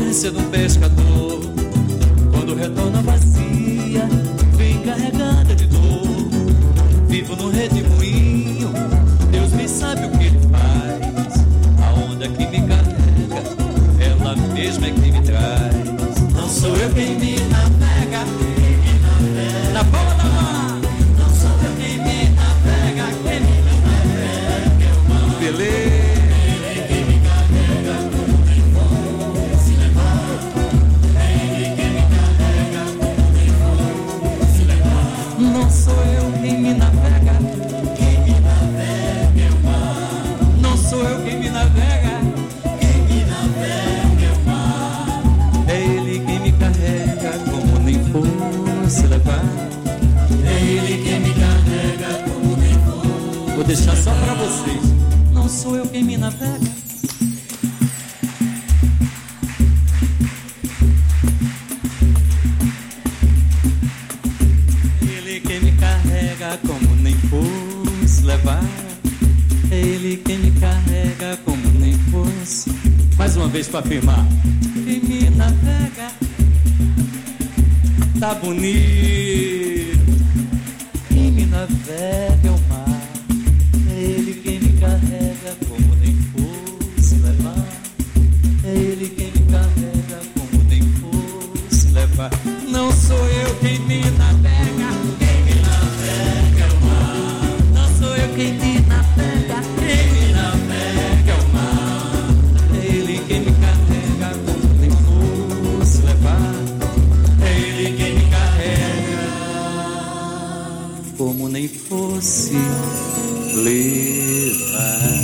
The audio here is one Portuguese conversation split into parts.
de um pescador, quando retorna vazia, vem carregada de dor. Vivo no redemoinho, Deus me sabe o que ele faz. A onda que me carrega, ela mesma é quem me traz. Não sou eu quem me navega, na bola da mar. Não sou eu quem me navega, quem me navega é o mar. Beleza. Não sou eu quem me navega, quem me navega é o mar. Não sou eu quem me navega, quem me navega é o mar. É ele quem me carrega como nem fosse levar. É ele quem me carrega como nem fosse. Vou deixar só pra vocês. Não sou eu quem me navega. Como nem fosse levar. É ele quem me carrega como nem fosse. Mais uma vez pra afirmar. Quem me navega tá bonito. Quem me navega é o mar. É ele quem me carrega como nem fosse levar. É ele quem me carrega como nem fosse levar. Não sou eu quem me navega. Quem me navega, quem me navega é o mar. É ele quem me carrega como nem fosse levar. É ele quem me carrega como nem fosse levar.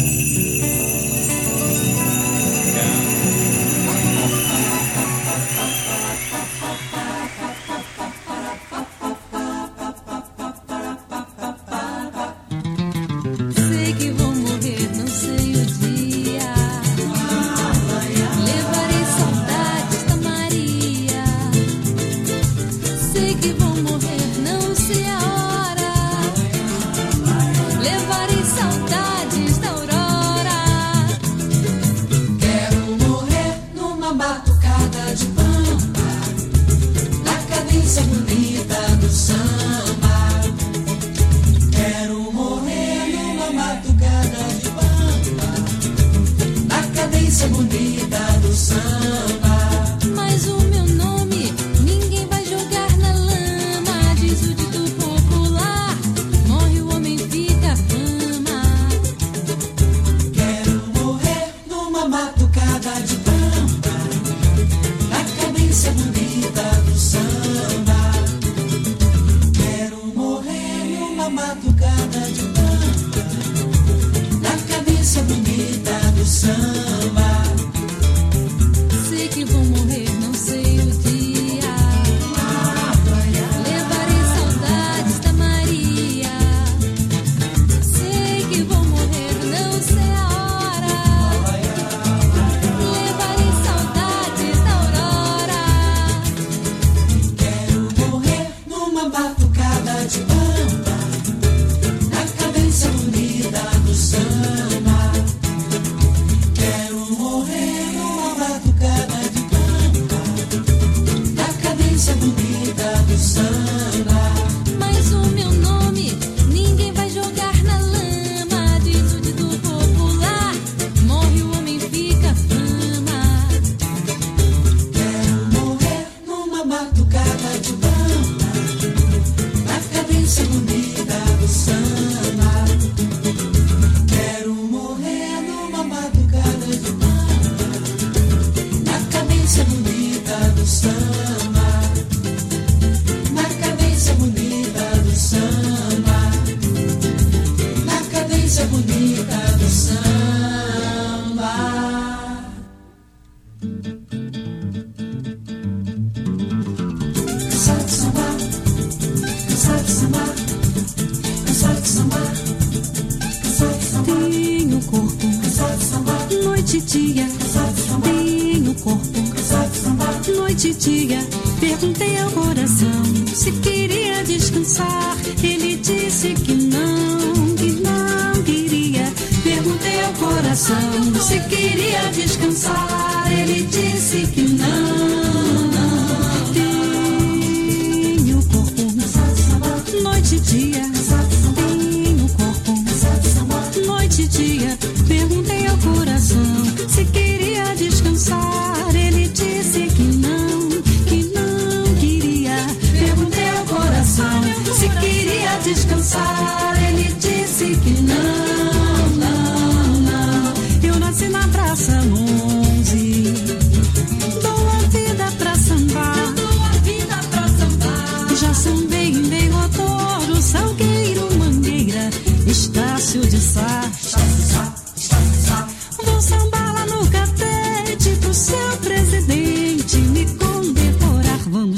Perguntei ao coração se queria descansar. Ele disse que não queria. Perguntei ao coração se queria descansar. Ele disse que não.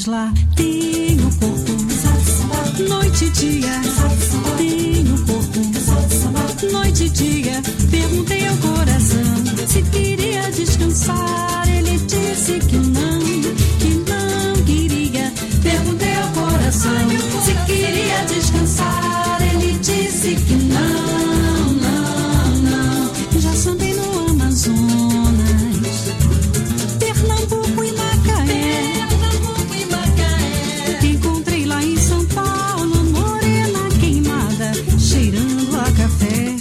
vamos lá. Tenho corpo, noite e dia. Tenho corpo, noite e dia. Perguntei ao coração se queria descansar. Ele disse que não queria. Perguntei ao coração se queria descansar. Ele disse que não. Já sambei no Amazonas, Pernambuco e Macaé. Encontrei lá em São Paulo, morena queimada, cheirando a café.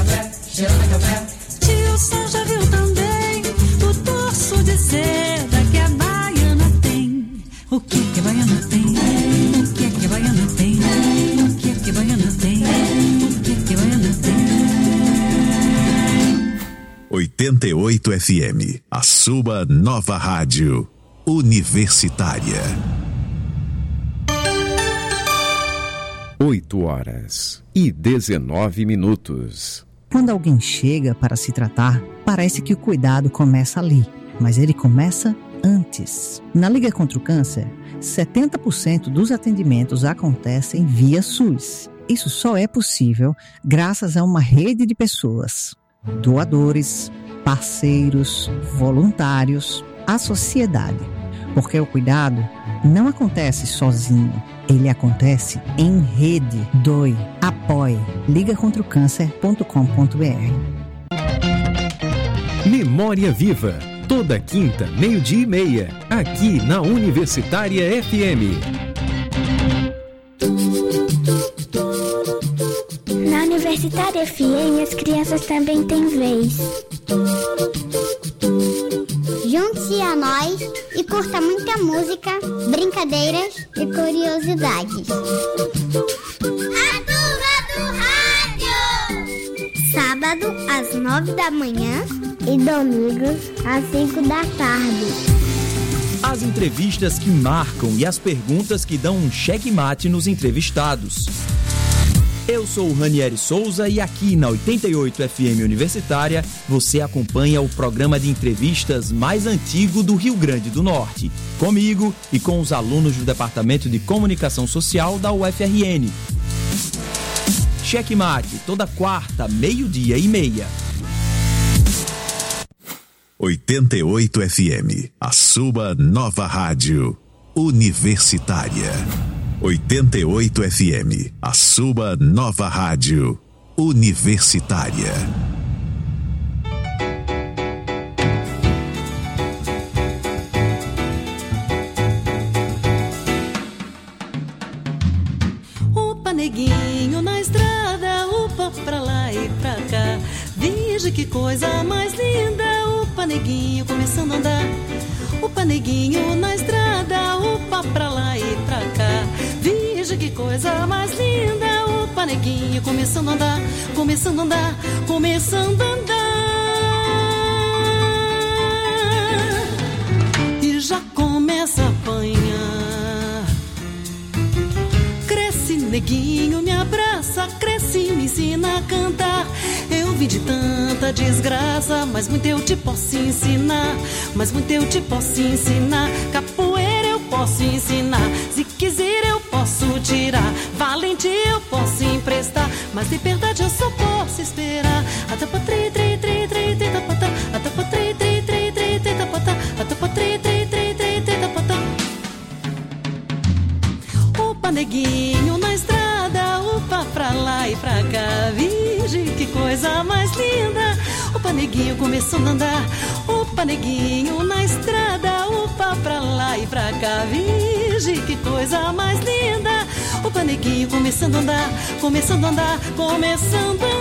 Tio Sam já viu também o torso de seda que a baiana tem. O que a baiana tem? O que a baiana tem? O que a baiana tem? O que a baiana tem? 88 FM, a sua nova rádio universitária. 8h19. Quando alguém chega para se tratar, parece que o cuidado começa ali, mas ele começa antes. Na Liga contra o Câncer, 70% dos atendimentos acontecem via SUS. Isso só é possível graças a uma rede de pessoas, doadores, parceiros, voluntários, a sociedade. Porque o cuidado não acontece sozinho, ele acontece em rede. Doe, apoie, ligacontraocâncer.com.br. Memória Viva, toda quinta, 12:30, aqui na Universitária FM. Na Universitária FM, as crianças também têm vez. Junte-se a nós e curta muita música, brincadeiras e curiosidades. A turma do rádio! Sábado, às 9 da manhã e domingos, às 5 da tarde. As entrevistas que marcam e as perguntas que dão um checkmate nos entrevistados. Eu sou o Ranieri Souza e aqui na 88 FM Universitária você acompanha o programa de entrevistas mais antigo do Rio Grande do Norte, comigo e com os alunos do Departamento de Comunicação Social da UFRN. Checkmate, toda quarta, 12:30. 88 FM, a sua nova rádio universitária. 88 FM, a sua nova rádio universitária. Opa, neguinho na estrada, opa, pra lá e pra cá. Veja que coisa mais linda, opa, neguinho começando a andar. Opa, neguinho na estrada, opa, pra lá e pra cá. Veja que coisa mais linda, opa, neguinho começando a andar, começando a andar, começando a andar. E já começa a apanhar. Cresce, neguinho, me abraça, cresce, me ensina a cantar. Eu vim de tanta desgraça, mas muito eu te posso ensinar. Mas muito eu te posso ensinar. Capoeira eu posso ensinar. Se quiser eu posso tirar. Valentia eu posso emprestar. Mas liberdade eu só posso esperar. Atapa tri tri tri tri tri tapata. Atapa tri tri tri tri tri tapata. Atapa tri tri tri tri tri tapata. Opa, neguinho na estrada, opa, pra lá e pra cá. Virgem, que coisa mais linda. Opa, neguinho começando a andar. Opa, neguinho na estrada, opa, pra lá e pra cá. Virgem, que coisa mais linda. Opa, neguinho começando a andar, começando a andar, começando a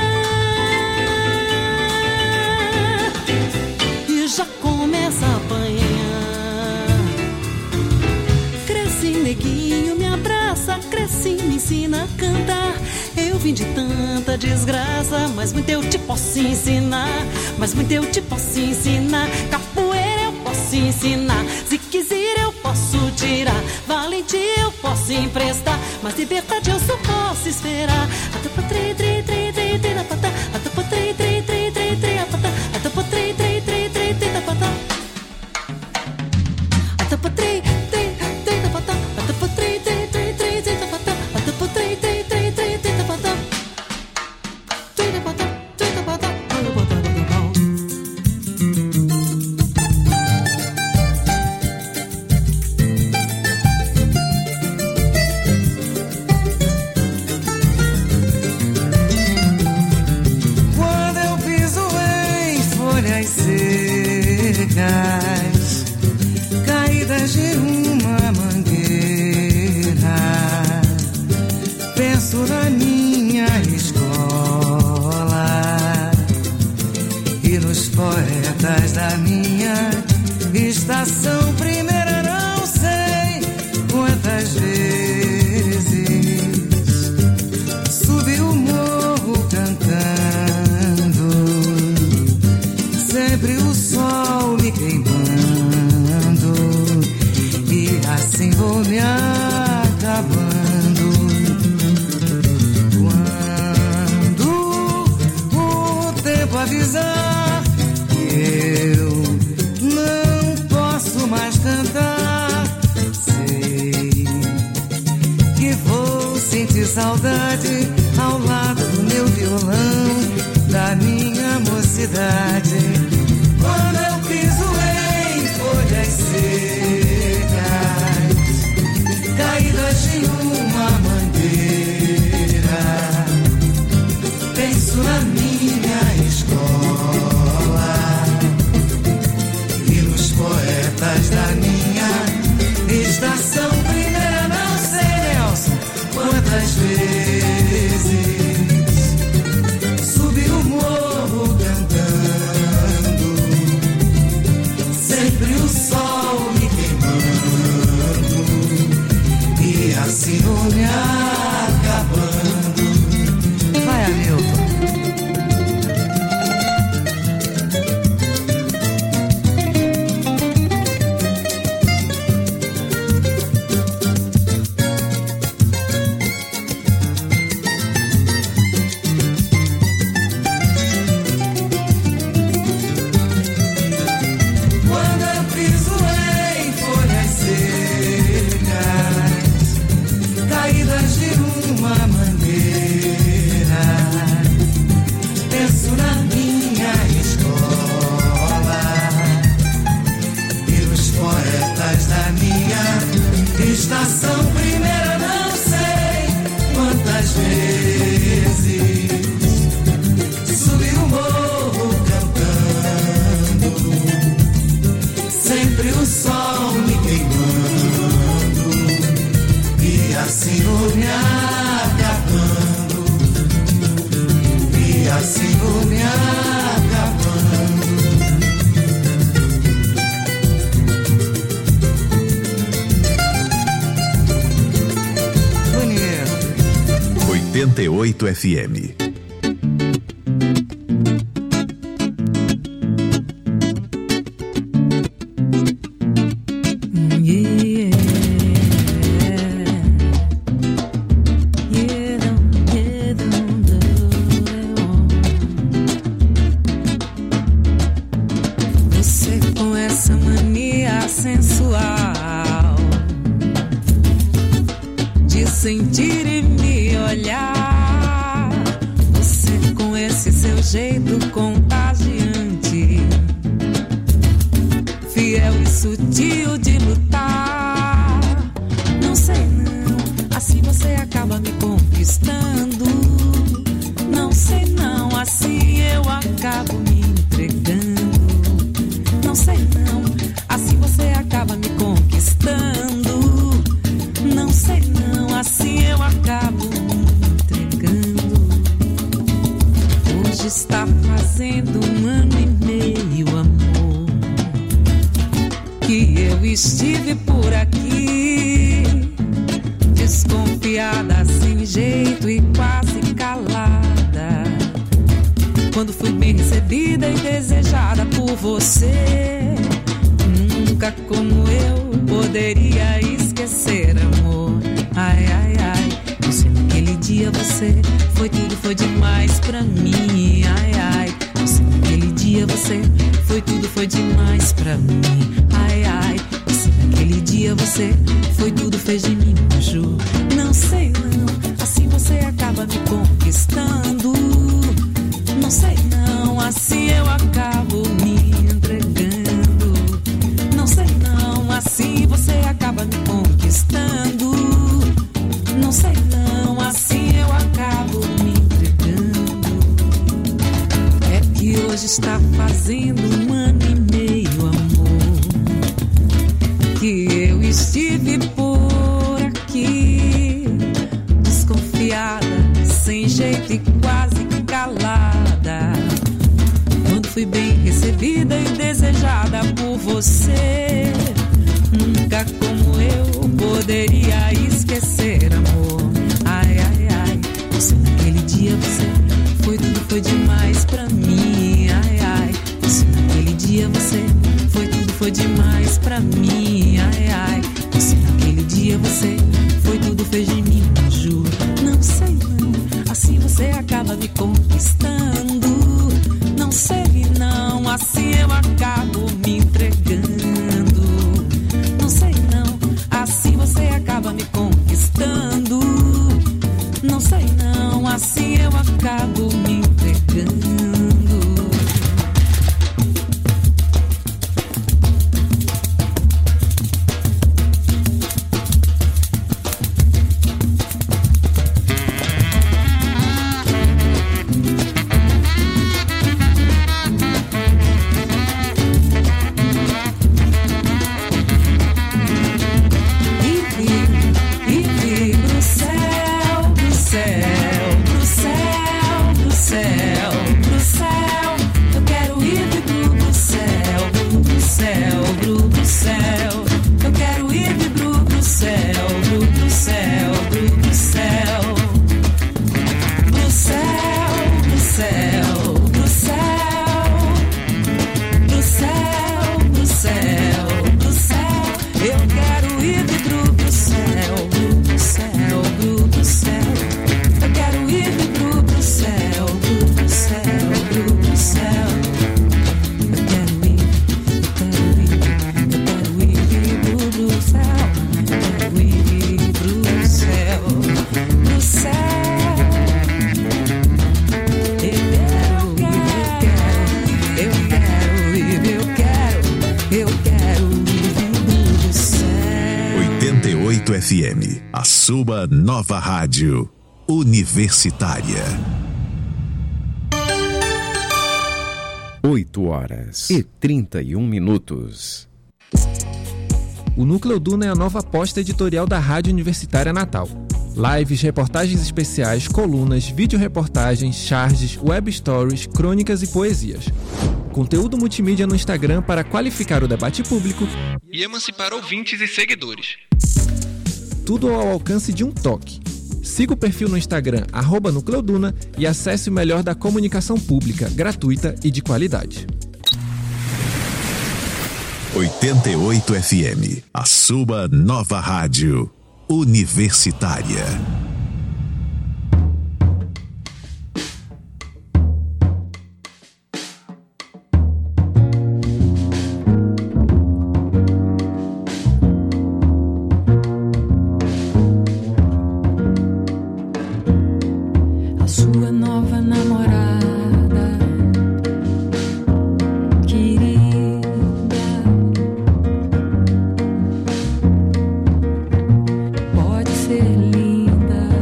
andar. E já começa a apanhar. Cresce, neguinho, me abraça, cresce, me ensina a cantar. Eu vim de tanta desgraça, mas muito eu te posso ensinar. Mas muito eu te posso ensinar. Capoeira eu posso ensinar. Se quiser eu posso tirar. Valentia eu posso emprestar. Mas liberdade eu só posso esperar. Atapa tri tri tri tri tri tapata. Atapa tri tri tri tri tri tapata. Atapa tri tri tri tri tri tapata. Atapa tri tri tri caídas de uma mangueira. Penso na minha escola e nos poetas da minha estação primeira. Não sei quantas vezes subi o morro cantando, sempre o sol me queimando, e assim vou me acabando. Quando o tempo avisar que eu não posso mais cantar, sei que vou sentir saudade ao lado do meu violão, da minha mocidade. Quando eu piso em folhas secas, caídas de uma mangueira, penso na minha escola e nos poetas da minha estação primeira. Não sei, Nelson, quantas vezes subi o morro cantando, sempre o sol me queimando, e assim vou me acabando. Vai, Hamilton. Estação primeira, não sei quantas vezes subi o morro cantando, sempre o sol me queimando, e assim vou me acabando, e assim vou me acabando. 88 FM. Você com essa mania sensual de sentir e me olhar, você com esse seu jeito contagiante, fiel e sutil de lutar. Não sei não, assim você acaba me conquistando. Não sei não, assim eu acabo me entregando. Não sei não, assim você acaba me conquistando. Não sei não, assim eu acabo me entregando. Hoje está fazendo 1 ano e meio, amor, que eu estive por aqui, desconfiada, sem jeito e quase calada, quando fui bem recebida e desejada por você. Nunca como eu poderia esquecer, amor. Ai, ai, ai, você naquele dia você foi tudo, foi demais pra mim. Ai, ai, você naquele dia você foi tudo, foi demais pra mim. Ai, ai, você naquele dia você foi tudo, fez de mim um anjo. Não sei não, assim você acaba me conquistando. Não sei não, assim eu acabo me entregando. Não sei não, assim você acaba me conquistando. Não sei não, assim eu acabo me entregando. É que hoje está fazendo 1 ano e meio, amor, você. Nunca como eu poderia esquecer, amor. Ai, ai, ai. Você naquele dia, você foi tudo, foi demais pra mim. Ai, ai. Você naquele dia, você foi tudo, foi demais pra mim. Ai, ai. Você naquele dia, você foi tudo, fez de mim um anjo. Não sei não, assim você acaba me conquistando. Não sei não, assim eu acabo me entregando. Não sei não, assim você acaba me conquistando. Não sei não, assim eu acabo me entregando. FM, a sua nova rádio universitária. 8h31. O Núcleo Duna é a nova aposta editorial da Rádio Universitária Natal. Lives, reportagens especiais, colunas, vídeo-reportagens, charges, web stories, crônicas e poesias. Conteúdo multimídia no Instagram para qualificar o debate público e emancipar ouvintes e seguidores. Tudo ao alcance de um toque. Siga o perfil no Instagram @NúcleoDuna e acesse o melhor da comunicação pública, gratuita e de qualidade. 88 FM, a sua nova rádio universitária. Sua nova namorada, querida, pode ser linda,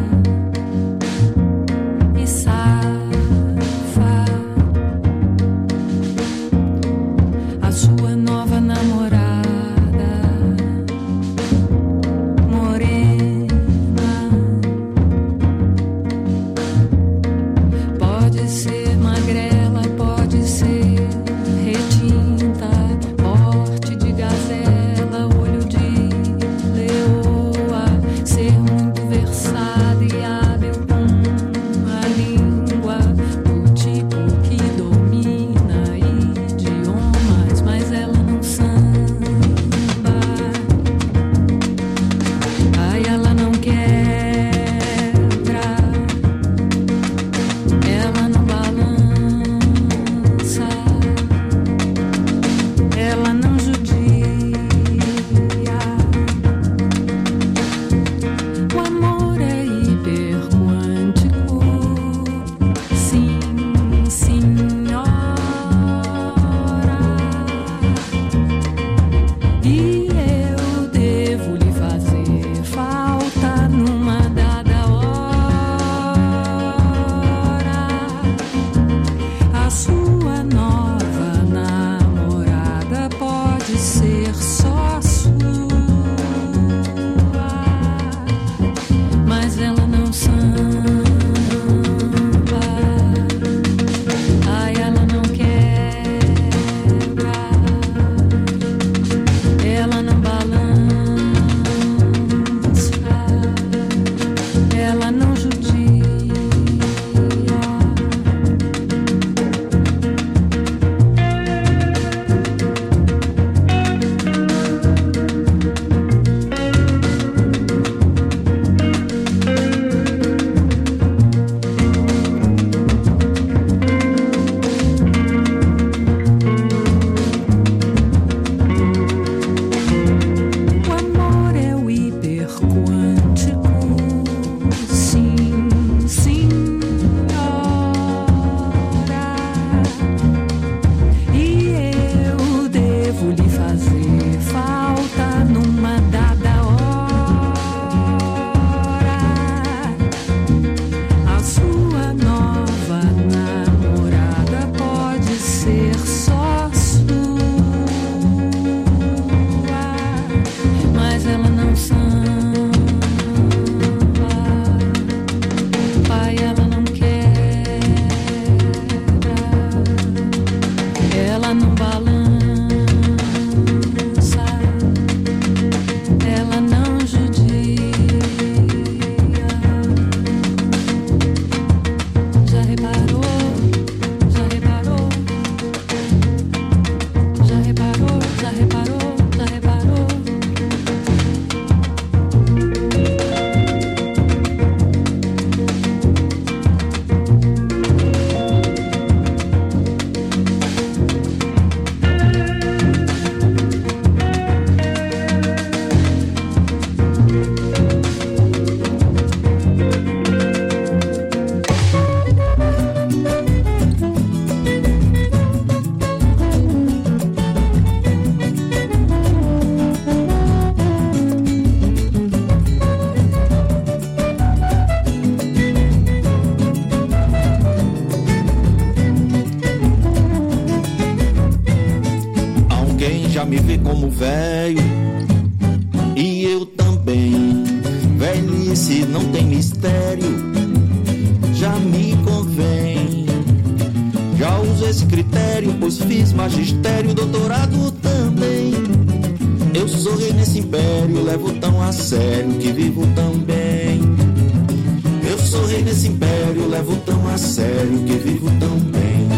velho e eu também. Velhice não tem mistério, já me convém. Já uso esse critério, pois fiz magistério, doutorado também. Eu sou rei nesse império, levo tão a sério que vivo tão bem. Eu sou rei nesse império, levo tão a sério que vivo tão bem.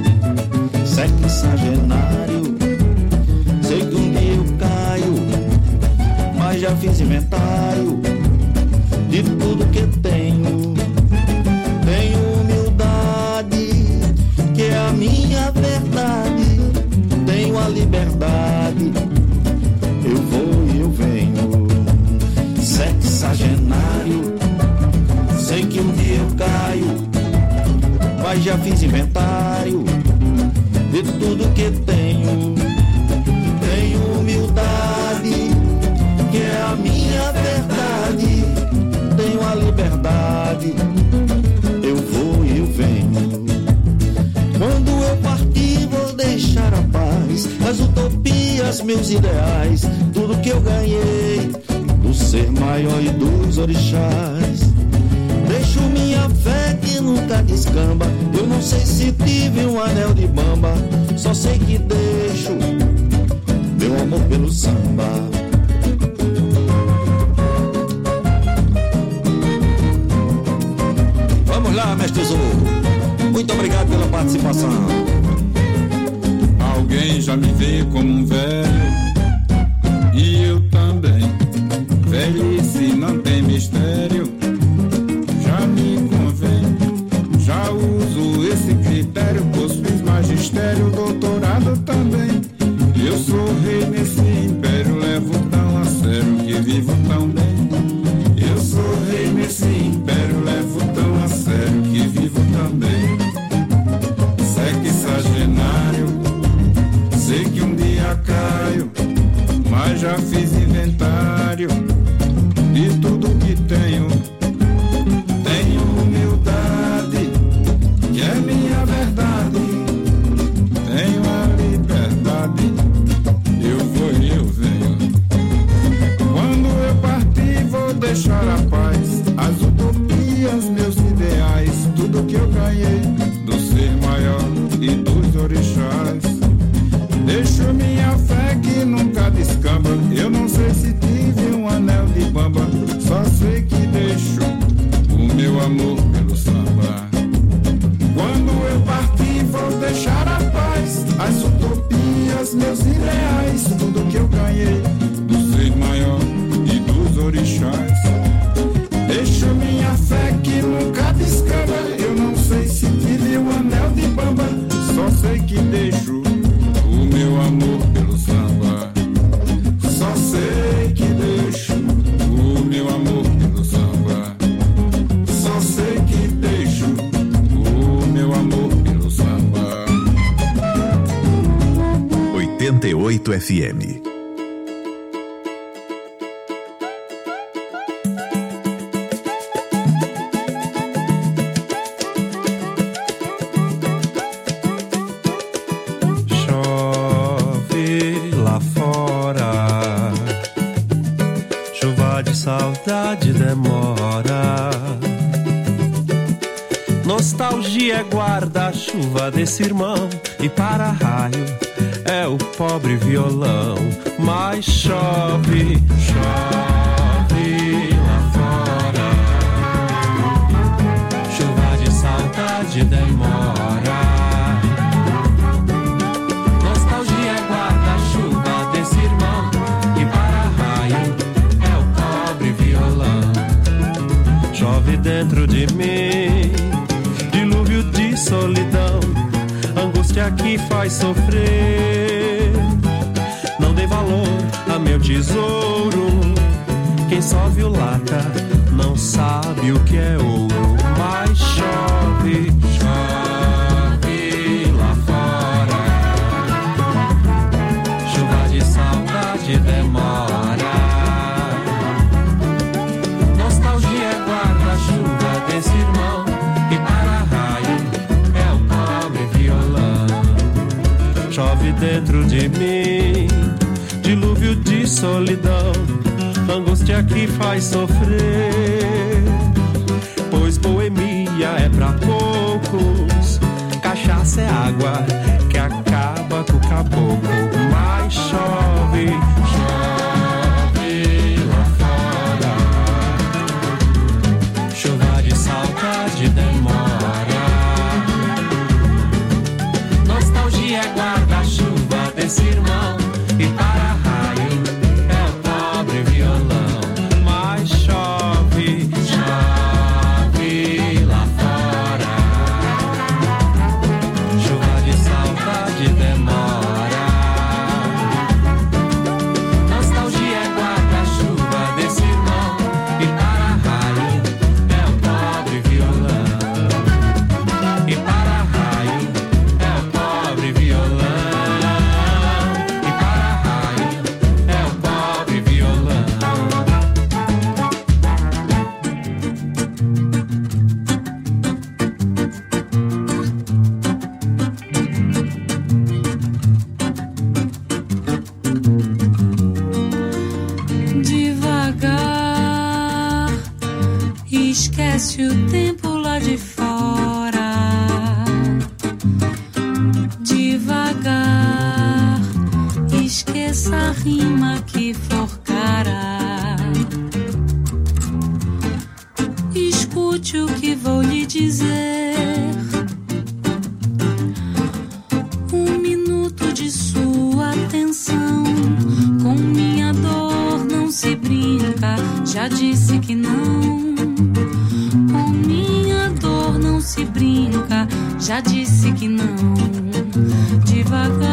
Sexagenário, sei que um dia eu caio, mas já fiz inventário de tudo que tenho. Tenho humildade, que é a minha verdade. Tenho a liberdade, eu vou e eu venho. Sexagenário, sei que um dia eu caio, mas já fiz inventário de tudo que tenho. Tenho humildade, que é a minha verdade. Tenho a liberdade, eu vou e eu venho. Quando eu partir vou deixar a paz, as utopias, meus ideais, tudo que eu ganhei do ser maior e dos orixás. Deixo minha fé que nunca descamba, eu não sei se tive um anel de bamba, só sei que deixo meu amor pelo samba. Vamos lá, mestre Zou, muito obrigado pela participação. Alguém já me vê como um velho, e eu também. Velhice não tem mistério, já me convém. Já uso esse critério, pois fiz magistério, doutorado também. Eu sou rei nesse império, levo tão a sério que vivo tão bem. Eu sou rei nesse império, levo tão a sério que vivo tão bem. Sexagenário, sei que um dia caio, mas já fiz inventário de tudo que tenho. Tenho humildade, que é minha verdade. Tenho a liberdade, eu vou e eu venho. Quando eu partir vou deixar a paz, as utopias, meus ideais, tudo que eu ganhei do ser maior e dos orixás. Deixo minha fé que nunca descamba, eu não sei se tive um anel de bamba, só sei que deixo o meu amor pelo samba. Quando eu partir vou deixar a paz, as utopias, meus ideais, tudo que eu ganhei do ser maior e dos orixás. Deixo minha fé que nunca descamba, eu não sei se tive um anel de bamba, só sei que deixo o meu amor pelo samba. Só sei que deixo o meu amor pelo samba. Só sei que deixo o meu amor pelo samba. 88 FM. Saudade demora. Nostalgia é guarda-chuva desse irmão, e para-raio é o pobre violão. Mas chove, chove lá fora. Chuva de saudade demora. Nostalgia é guarda-chuva desse irmão, e para-raio chove dentro de mim, dilúvio de solidão, angústia que faz sofrer. Não dei valor a meu tesouro, quem só viu lata não sabe o que é ouro. Mas chove, chove lá fora. Chuva de saudade demora. Desse irmão, e para-raio é o pobre violão. Chove dentro de mim, dilúvio de de solidão, angústia que faz sofrer. Pois boemia é pra poucos, cachaça é água que acaba com o caboclo. Mas chove, chove lá fora, chuva de saudade demora. Nostalgia é guarda-chuva desse irmão, e para raio é o pobre violão. Mas chove, chove lá fora, chuva de saudade demora. Nostalgia é guarda-chuva desse irmão, e para raio é o pobre violão. E para raio é o pobre violão. Devagar, esquece o tempo lá de fora. Devagar, esqueça a rima que forcará. Escute o que vou lhe dizer. Um minuto de sua atenção. Com minha dor não se brinca, já disse que não. Com minha dor não se brinca, já disse que não. Devagar,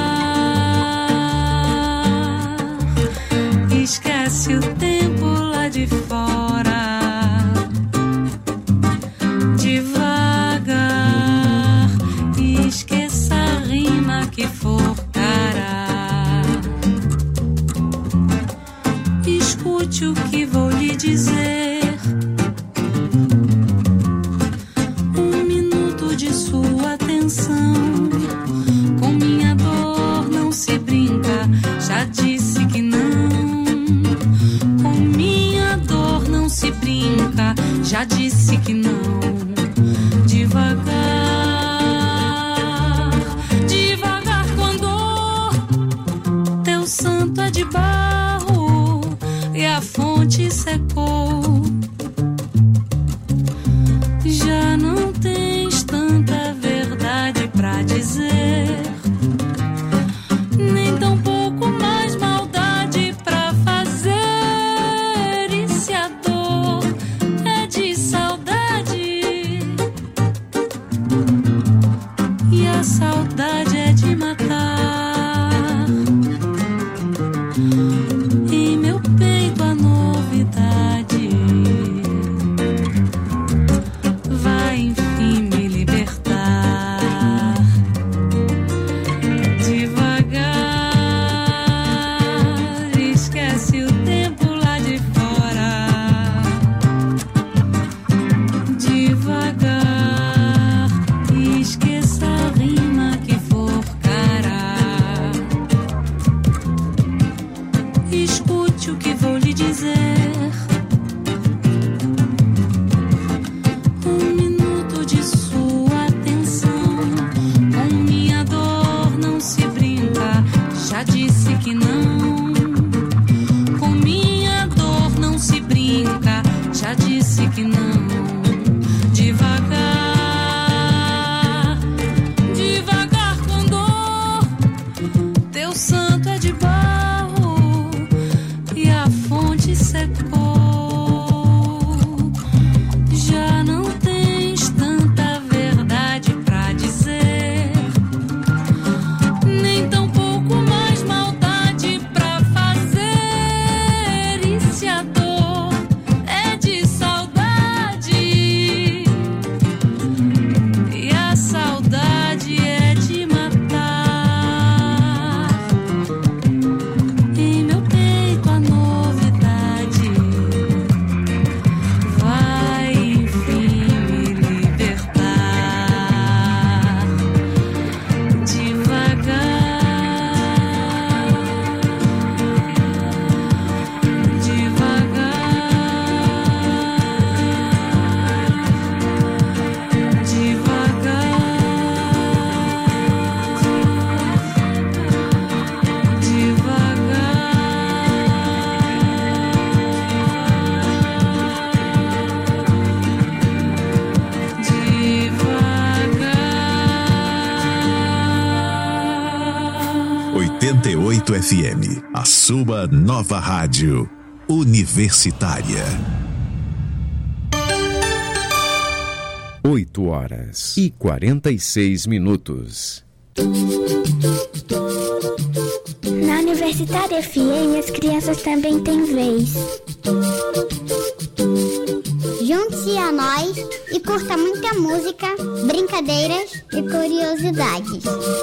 esquece o tempo lá de fora. Devagar, esqueça a rima que forcará. Escute o que vou lhe dizer. Um minuto de sua atenção. Com minha dor não se brinca, já disse que não. Com minha dor não se brinca, já disse que não. Devagar, devagar com dor. Teu santo é de barro e a fonte secou. Já não tens tanta verdade pra dizer, nem tão pouco mais maldade pra fazer. E se a dor é de saudade, e a saudade é de matar, em meu peito a novidade vai enfim me libertar. Devagar, esquece o tempo lá de fora. Devagar, esqueça a rima que forcará. Escute o que vou lhe dizer. Um minuto de sua atenção. Com minha dor não se brinca, já disse que não. Com minha dor não se brinca, já disse que não. Devagar, devagar com dor. Teu santo é de barro e a fonte seca. 88 FM, a sua nova rádio universitária. 8h46. Na Universitária FM, as crianças também têm vez. Junte-se a nós e curta muita música, brincadeiras e curiosidades.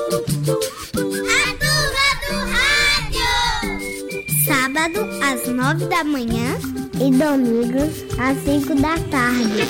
A Turma do Rádio! Sábado, às 9 da manhã e domingo, às 5 da tarde.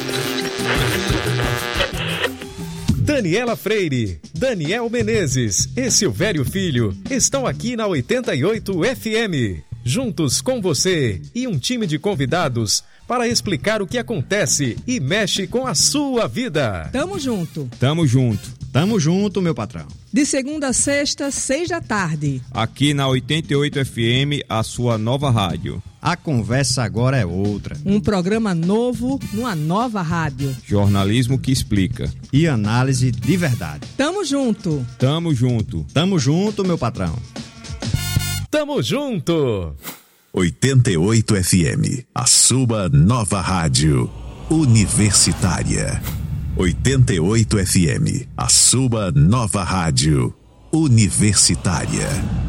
Daniela Freire, Daniel Menezes e Silvério Filho estão aqui na 88 FM, juntos com você e um time de convidados para explicar o que acontece e mexe com a sua vida. Tamo junto. Tamo junto. Tamo junto, meu patrão. De segunda a sexta, 6 da tarde. Aqui na 88 FM, a sua nova rádio. A conversa agora é outra. Um programa novo numa nova rádio. Jornalismo que explica. E análise de verdade. Tamo junto. Tamo junto. Tamo junto, meu patrão. Tamo junto. 88 FM, a sua nova rádio universitária. 88 FM, a sua nova rádio universitária.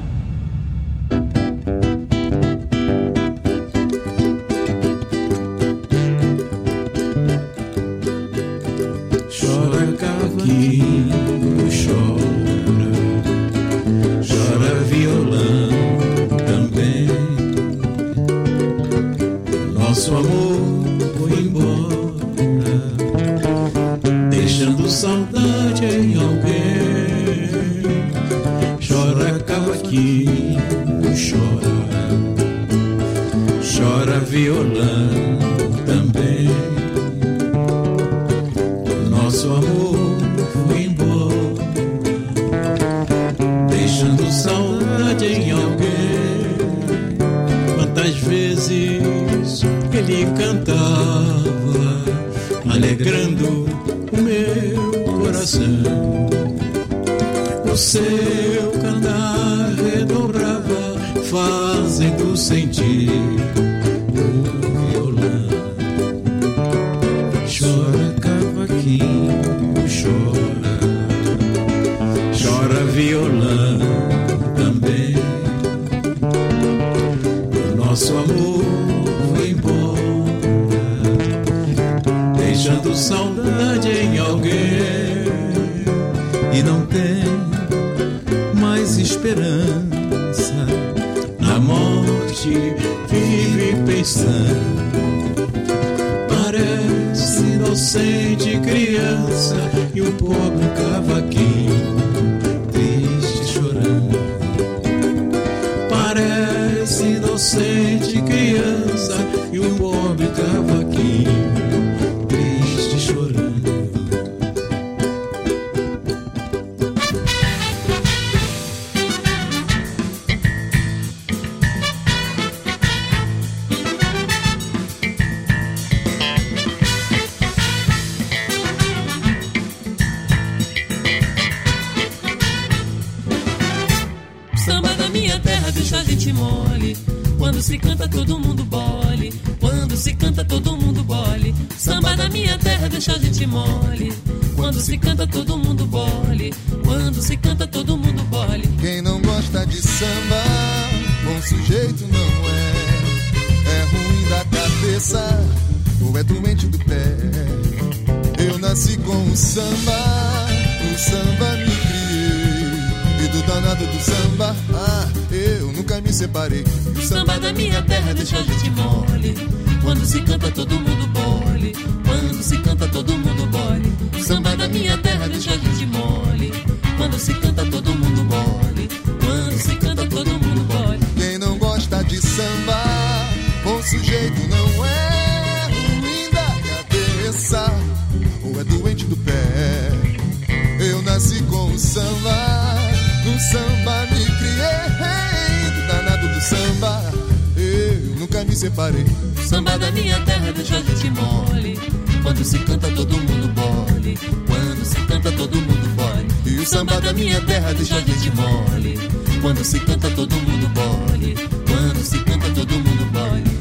Chora cavaquinho, chora, chora violão também. Nosso amor foi embora, deixando saudade em alguém. Chora cavaquinho, chora, chora violão também. Nosso amor foi embora, deixando saudade em alguém. Quantas vezes ele cantava, alegrando o meu coração. O seu cantar redobrava, fazendo sentir o violão. Chora cavaquinho, chora, chora violão também. O nosso amor foi embora, deixando saudade em alguém. E não tem mais esperança, na morte vive pensando. Parece inocente criança e o pobre cavaquinho triste chorando. Parece inocente criança e o pobre cavaquinho triste chorando. Quando se canta todo mundo bole, quando se canta todo mundo bole. Samba na minha terra deixa a gente mole. Quando se canta todo mundo bole, quando se canta todo mundo bole. Quem não gosta de samba, bom sujeito não é. É ruim da cabeça ou é doente do pé. Eu nasci com o samba me criei. E do danado do samba, eu nunca me separei. O samba da minha terra deixa a gente mole. Quando se canta todo mundo bole, quando se canta todo mundo bole. O samba da minha terra deixa a gente mole. Quando se canta todo mundo bole, quando se canta todo mundo bole. Quem não gosta de samba, bom sujeito não é. Ruim da cabeça ou é doente do pé. Eu nasci com o samba, no samba me criei. Do danado do samba, eu nunca me separei. O samba da minha terra deixa a gente mole. Quando se canta todo mundo bole, quando se canta todo mundo bole. E o samba da minha terra deixa a gente mole. Quando se canta todo mundo bole. Quando se canta todo mundo bole.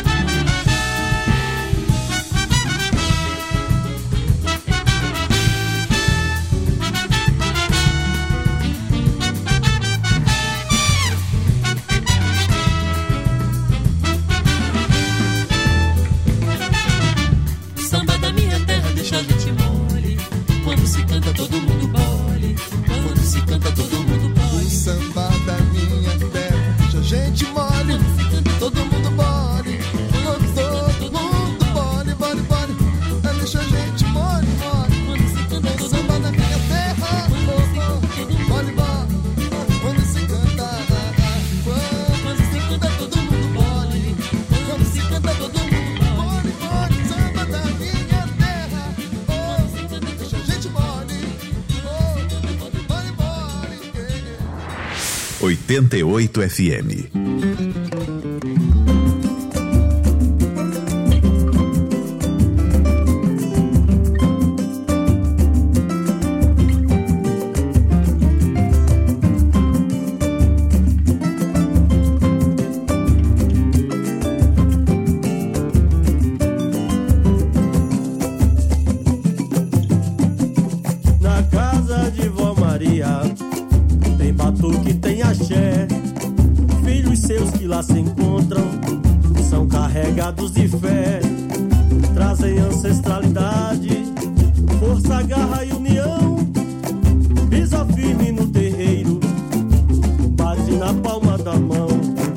Samba da minha terra deixa a gente mole. Quando se canta todo mundo bole. Quando se canta todo mundo bole. O samba da minha terra deixa a gente mole. Todo mundo bole. Todo mundo bole, bole, bole. Deixa a gente mole, mole. O samba da minha terra, bole, bole. Quando se canta, quando se canta todo mundo bole. Quando se canta todo mundo bole, bole. Samba da minha terra, deixa a gente mole. Bole, bole. 88 FM. Na casa de Vó Maria tem batuque, tem axé. Filhos seus que lá se encontram são carregados de fé. Trazem ancestralidade, força, garra e união. Pisa firme no terreiro, bate na palma da mão.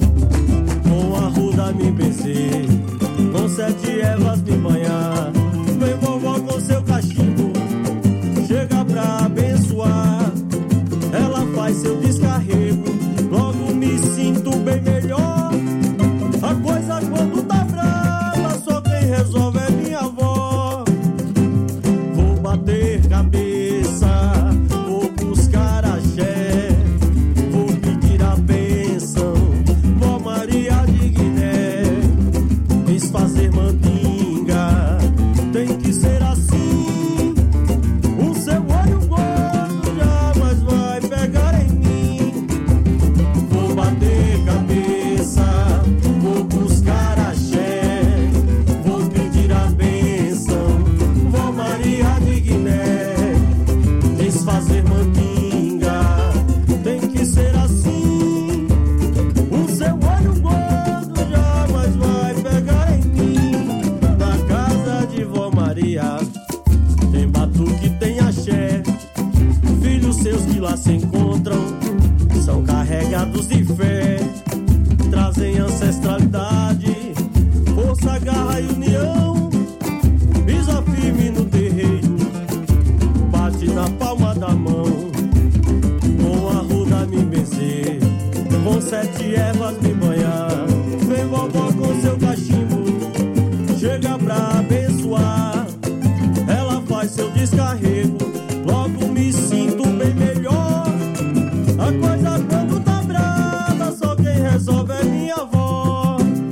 Com a ruda me benzer, com 7 ervas me banhar. Vem vovó com seu cachimbo, chega pra abençoar. Ela faz seu descarrego, logo me sinto bem melhor. A coisa quando tá brava, só quem resolve é minha avó. Vou bater cabeça, vou buscar axé, vou pedir a bênção. Vó Maria de Guiné quis fazer mandinga, tem que ser assim. O seu olho gordo jamais vai pegar em mim. Vou bater cabeça, vou buscar axé, vou pedir a bênção. Vó Maria de Guiné quis fazer mandinga, tem que ser assim. O seu olho gordo jamais vai pegar em mim. Na casa de Vó Maria tem batuque, tem axé. Filhos seus que lá se encontram são carregados de fé. Trazem ancestralidade, força, garra e união. Pisa firme no terreiro, bate na palma da mão. Com a ruda me benzer, com 7 ervas me banhar. Vem vovó com seu cachimbo, chega pra abençoar. Ela faz seu descarrego, logo me sinto bem melhor. A coisa quando tá brava, só quem resolve é minha avó.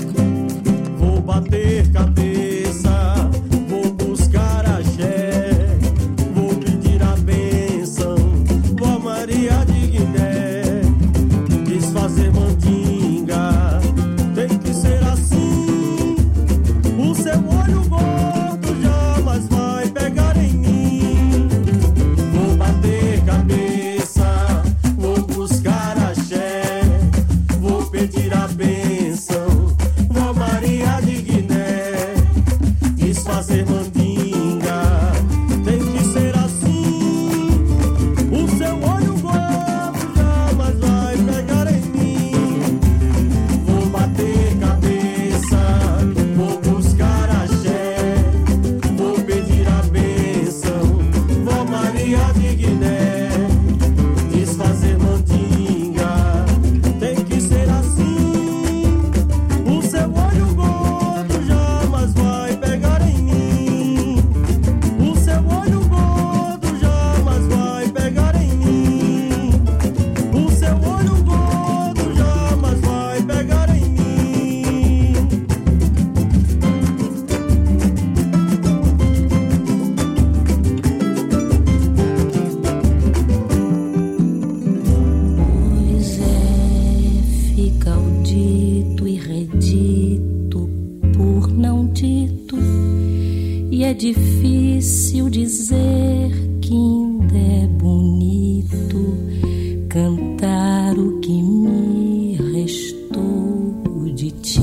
difícil dizer que ainda é bonito cantar o que me restou de ti.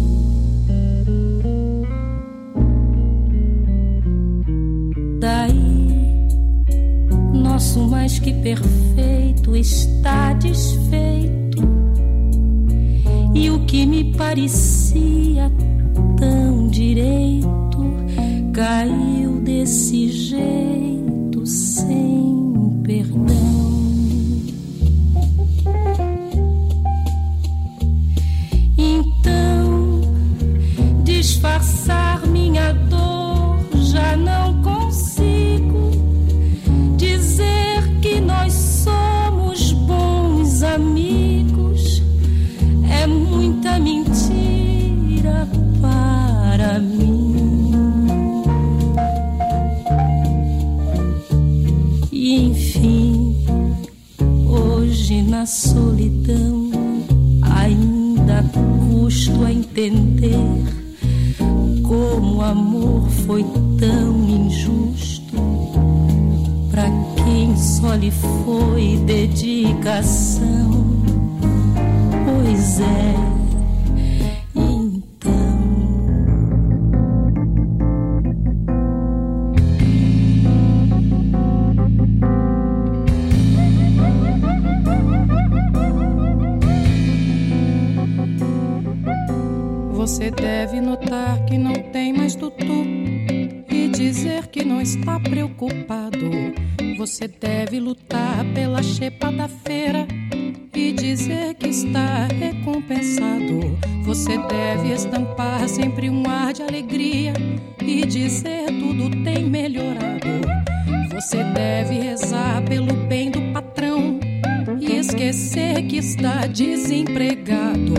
Daí, nosso mais que perfeito está desfeito, e o que me parecia tão direito caiu desse jeito sem perdão. Então, disfarçar minha dor já não consigo, dizer que nós somos bons amigos é muita mentira para mim. E enfim, hoje na solidão ainda custo a entender como o amor foi tão injusto pra quem só lhe foi dedicação. Pois é. Você deve notar que não tem mais tutu e dizer que não está preocupado. Você deve lutar pela xepa da feira e dizer que está recompensado. Você deve estampar sempre um ar de alegria e dizer tudo tem melhorado. Você deve rezar pelo bem do patrão e esquecer que está desempregado.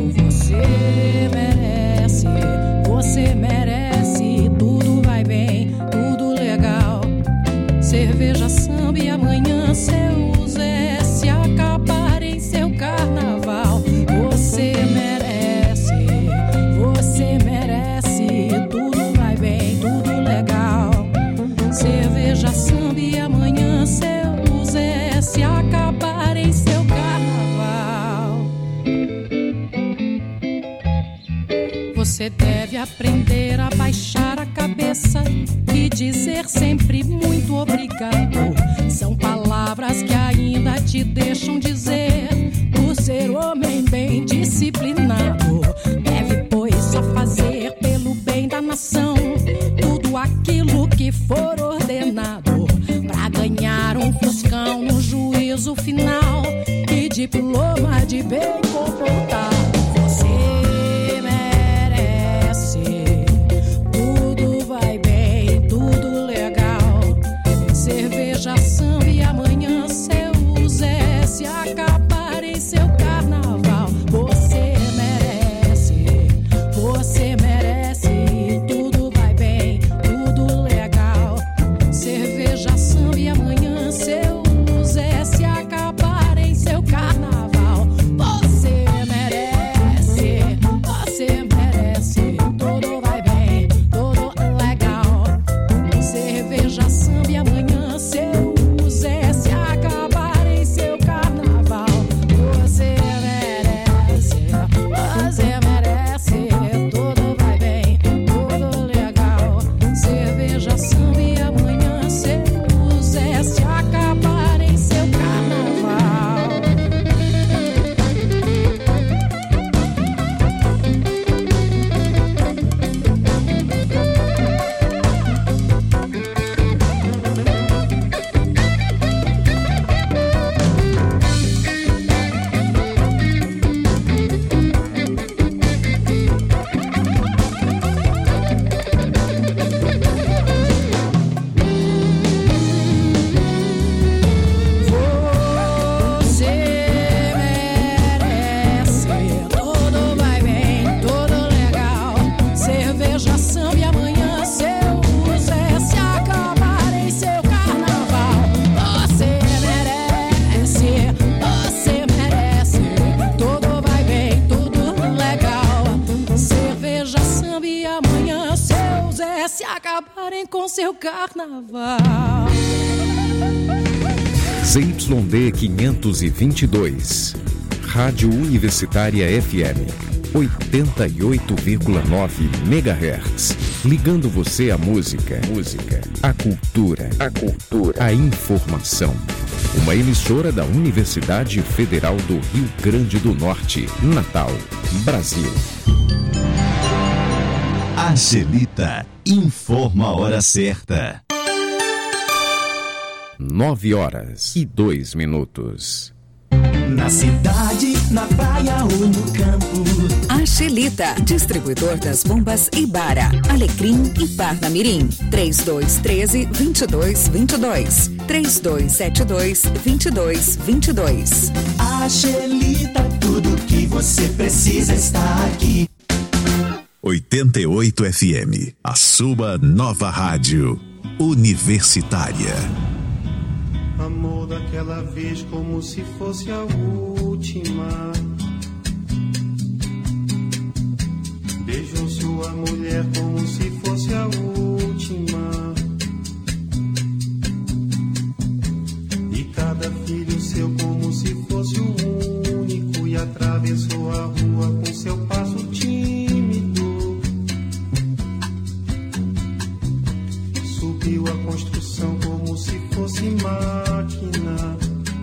Você merece, tudo vai bem, tudo legal. Cerveja, samba e amanhã seu Zé se acabar em seu carnaval. Você merece, tudo vai bem, tudo legal. Cerveja, samba e amanhã seu Zé se acabar em seu carnaval. Você deve aprender a baixar a cabeça e dizer sempre muito obrigado. São palavras que ainda te deixam dizer por ser homem bem disciplinado. Deve, pois, só fazer pelo bem da nação tudo aquilo que for ordenado, pra ganhar um fuscão no juízo final e diploma de bem comportado. parem com seu carnaval. ZYD 522, Rádio Universitária FM, 88,9 MHz. Ligando você à música, à cultura, à informação. Uma emissora da Universidade Federal do Rio Grande do Norte, Natal, Brasil. Angelita informa a hora certa. 9h02. Na cidade, na praia ou no campo. Angelita, distribuidor das bombas Ibara, Alecrim e Parnamirim. 3213-2222. 3272-2222. Angelita, tudo que você precisa está aqui. 88 FM, a sua nova rádio universitária. Amor daquela vez como se fosse a última. Beijou sua mulher como se fosse a última. E cada filho seu como se fosse o único. E atravessou a rua com seu passo tímido. Subiu a construção como se fosse máquina.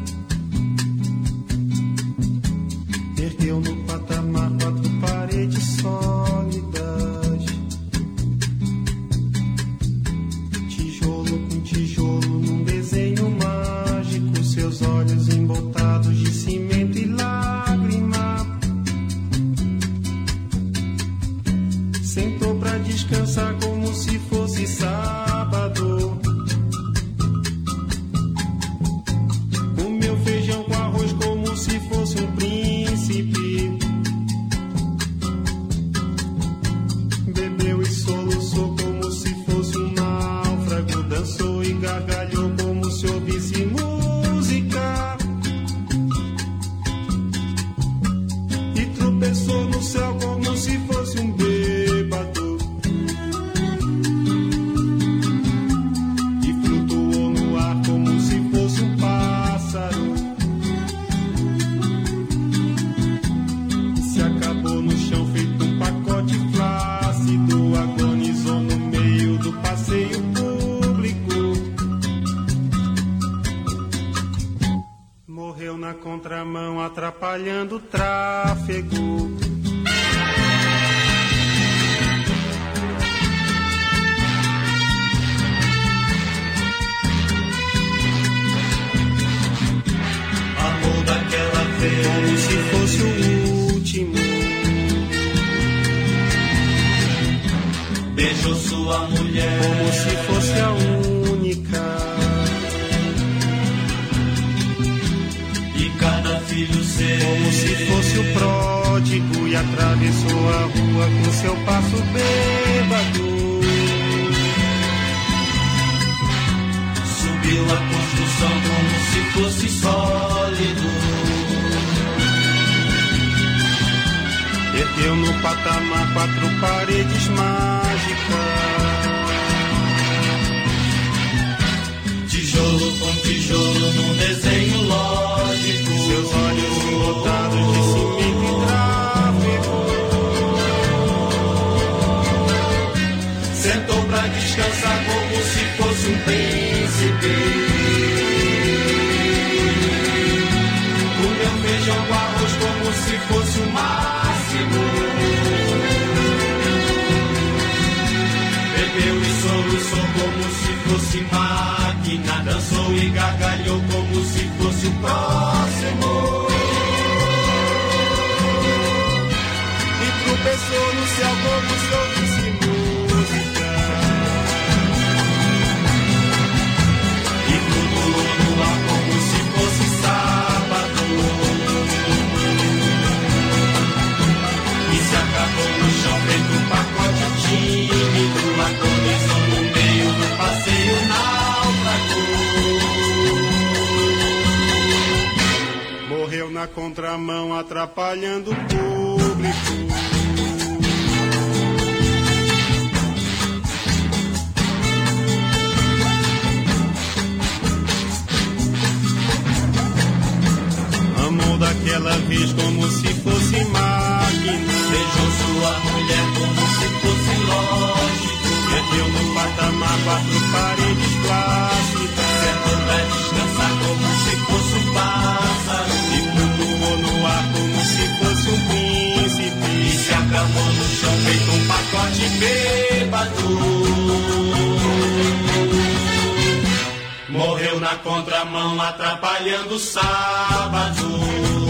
Ergueu no patamar 4 paredes sólidas. Tijolo com tijolo num desenho mágico. Seus olhos embotados de cimento e lágrima. Sentou pra descansar como se fosse sábado. Comeu feijão com arroz como se fosse um príncipe. Bebeu e soluçou como se fosse um náufrago. Dançou e gargalhou como se ouvisse música. E tropeçou no céu como se fosse um bêbado. E flutuou no ar como se fosse um pássaro. E se acabou no chão feito um pacote flácido. Agonizou no meio do passeio público. Morreu na contramão atrapalhando o tráfego. Amor daquela vez como se fosse o último. Beijou sua mulher como se fosse a única. E cada filho seu como se fosse o pródigo. E atravessou a rua com seu passo bêbado. Subiu a construção como se fosse sólido. Ergueu no patamar 4 paredes mágicas. Tijolo com tijolo num desenho lógico. Seus olhos embotados de cimento e tráfego. Sentou pra descansar como se fosse um príncipe. Comeu feijão com arroz como se fosse o máximo. Bebeu e soluçou como se fosse máquina. Dançou e gargalhou como se fosse o próximo. E tropeçou no céu como se ouvisse música. E flutuou no ar como se fosse sábado. E se acabou no chão feito um pacote tímido. Agonizou no meio do passeio náufrago. Morreu na contramão atrapalhando o público. fez como se fosse máquina. Beijou sua mulher como se fosse lógico. Meteu no patamar 4 paredes plásticas. Certo vai descansar como se fosse um pássaro. E flutuou no ar como se fosse um príncipe. E se acabou no chão feito um pacote bêbado. Morreu na contramão atrapalhando o sábado.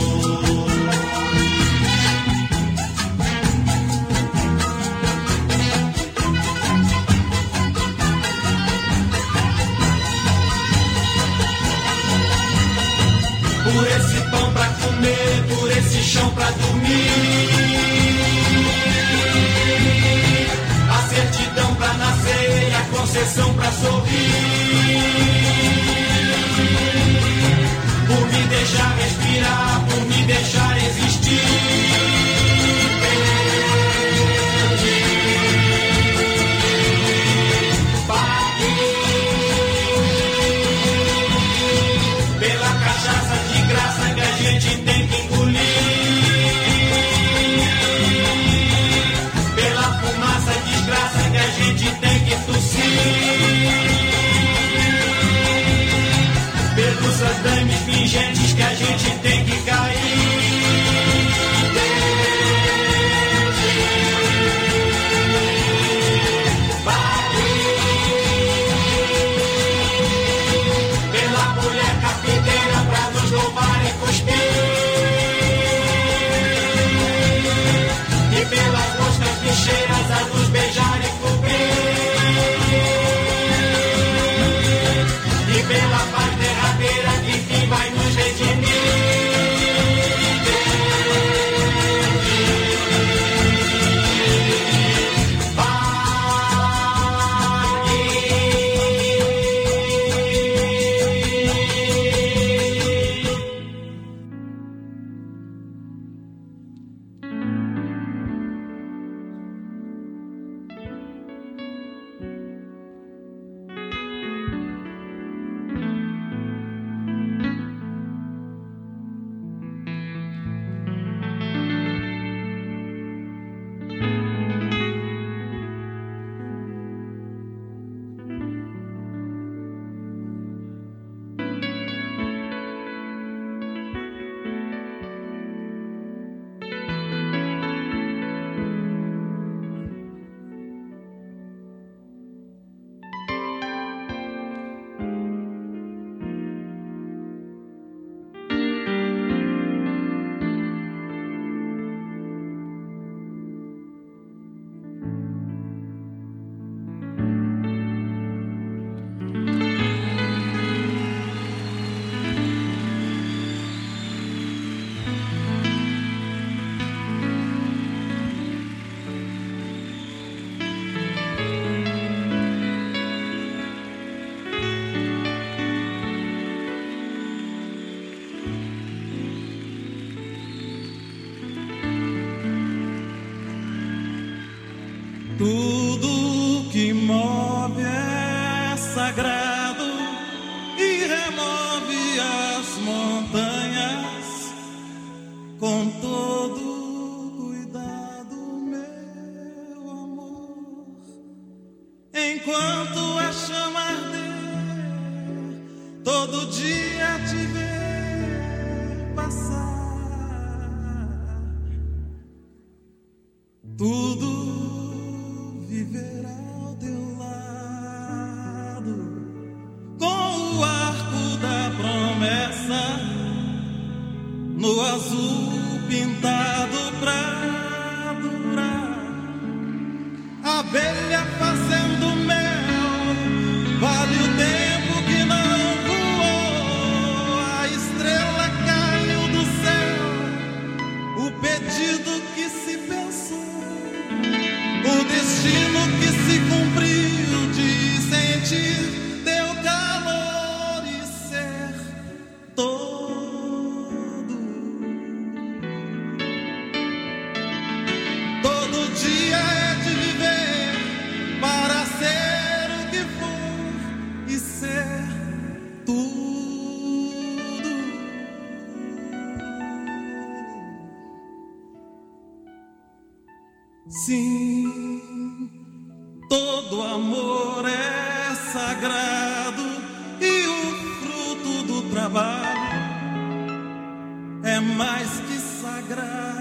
Por esse pão pra comer, por esse chão pra dormir, a certidão pra nascer e a concessão pra sorrir. Por me deixar respirar, por me deixar existir. Pela cachaça de graça que a gente tem que engolir, pela fumaça desgraça que a gente tem que tossir, pelos andames pingentes que a gente tem que cair. Pela mulher carpideira pra nos louvar e cuspir, e pelas moscas bicheiras a nos beijar e cobrir, e pela paz derradeira que enfim vai nos redimir. Tudo que move é sagrado e remove as montanhas com todo cuidado, meu amor. Enquanto a chama arder, todo dia te ver passar. Tudo viverá ao teu lado, com o arco da promessa no azul pintado pra durar. Abelha fazendo mel, vale o tempo que não voou. A estrela caiu do céu, o pedido que se pensou, o destino que se cumpriu de sentir teu calor e ser todo. Todo dia é de viver para Sim, todo amor é sagrado e o fruto do trabalho é mais que sagrado.